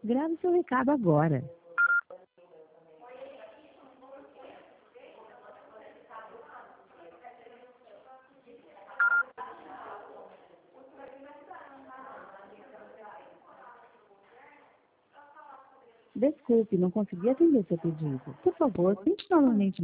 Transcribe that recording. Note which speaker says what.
Speaker 1: Grave seu recado agora. Desculpe, não consegui atender seu pedido. Por favor, tente novamente.